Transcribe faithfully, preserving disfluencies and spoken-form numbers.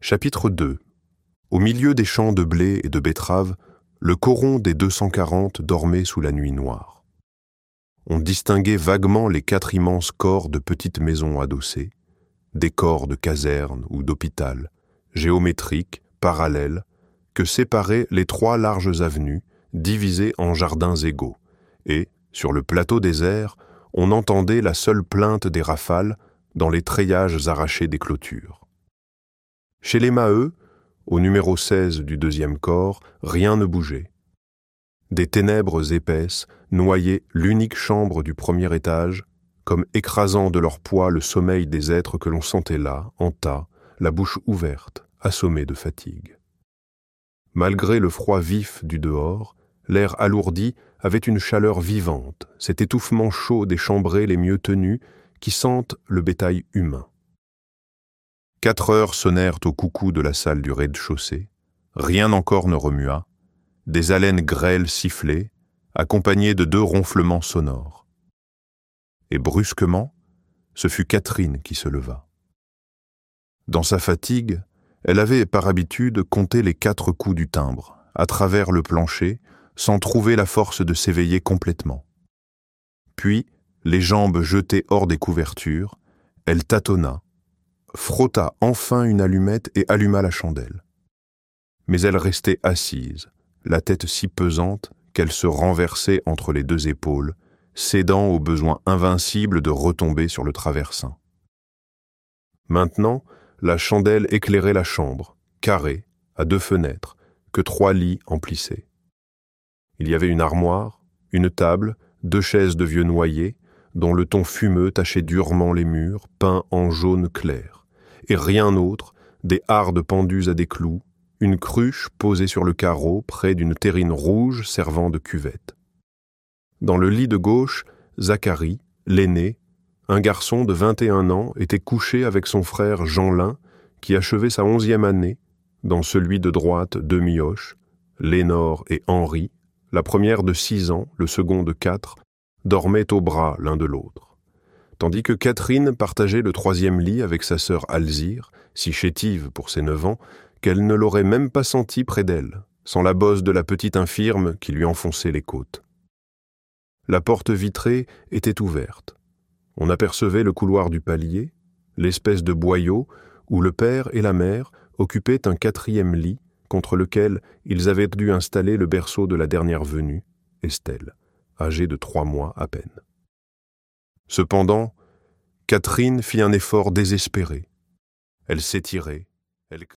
Chapitre deux. Au milieu des champs de blé et de betteraves, le coron des deux cent quarante dormait sous la nuit noire. On distinguait vaguement les quatre immenses corps de petites maisons adossées, des corps de caserne ou d'hôpital, géométriques, parallèles, que séparaient les trois larges avenues, divisées en jardins égaux, et, sur le plateau désert, on entendait la seule plainte des rafales dans les treillages arrachés des clôtures. Chez les Maheu, au numéro seize du deuxième corps, rien ne bougeait. Des ténèbres épaisses noyaient l'unique chambre du premier étage, comme écrasant de leur poids le sommeil des êtres que l'on sentait là, en tas, la bouche ouverte, assommés de fatigue. Malgré le froid vif du dehors, l'air alourdi avait une chaleur vivante, cet étouffement chaud des chambrées les mieux tenues qui sentent le bétail humain. Quatre heures sonnèrent au coucou de la salle du rez-de-chaussée, rien encore ne remua, des haleines grêles sifflaient, accompagnées de deux ronflements sonores. Et brusquement, ce fut Catherine qui se leva. Dans sa fatigue, elle avait par habitude compté les quatre coups du timbre, à travers le plancher, sans trouver la force de s'éveiller complètement. Puis, les jambes jetées hors des couvertures, elle tâtonna, frotta enfin une allumette et alluma la chandelle. Mais elle restait assise, la tête si pesante qu'elle se renversait entre les deux épaules, cédant au besoin invincible de retomber sur le traversin. Maintenant, la chandelle éclairait la chambre, carrée, à deux fenêtres, que trois lits emplissaient. Il y avait une armoire, une table, deux chaises de vieux noyer, dont le ton fumeux tachait durement les murs, peints en jaune clair, et rien autre, des hardes pendues à des clous, une cruche posée sur le carreau près d'une terrine rouge servant de cuvette. Dans le lit de gauche, Zacharie, l'aîné, un garçon de vingt et un ans, était couché avec son frère Jeanlin, qui achevait sa onzième année, dans celui de droite deux mioches, Lénore et Henri, la première de six ans, le second de quatre, dormaient au bras l'un de l'autre, tandis que Catherine partageait le troisième lit avec sa sœur Alzire, si chétive pour ses neuf ans, qu'elle ne l'aurait même pas sentie près d'elle, sans la bosse de la petite infirme qui lui enfonçait les côtes. La porte vitrée était ouverte. On apercevait le couloir du palier, l'espèce de boyau où le père et la mère occupaient un quatrième lit contre lequel ils avaient dû installer le berceau de la dernière venue, Estelle, âgée de trois mois à peine. Cependant, Catherine fit un effort désespéré. Elle s'étirait, elle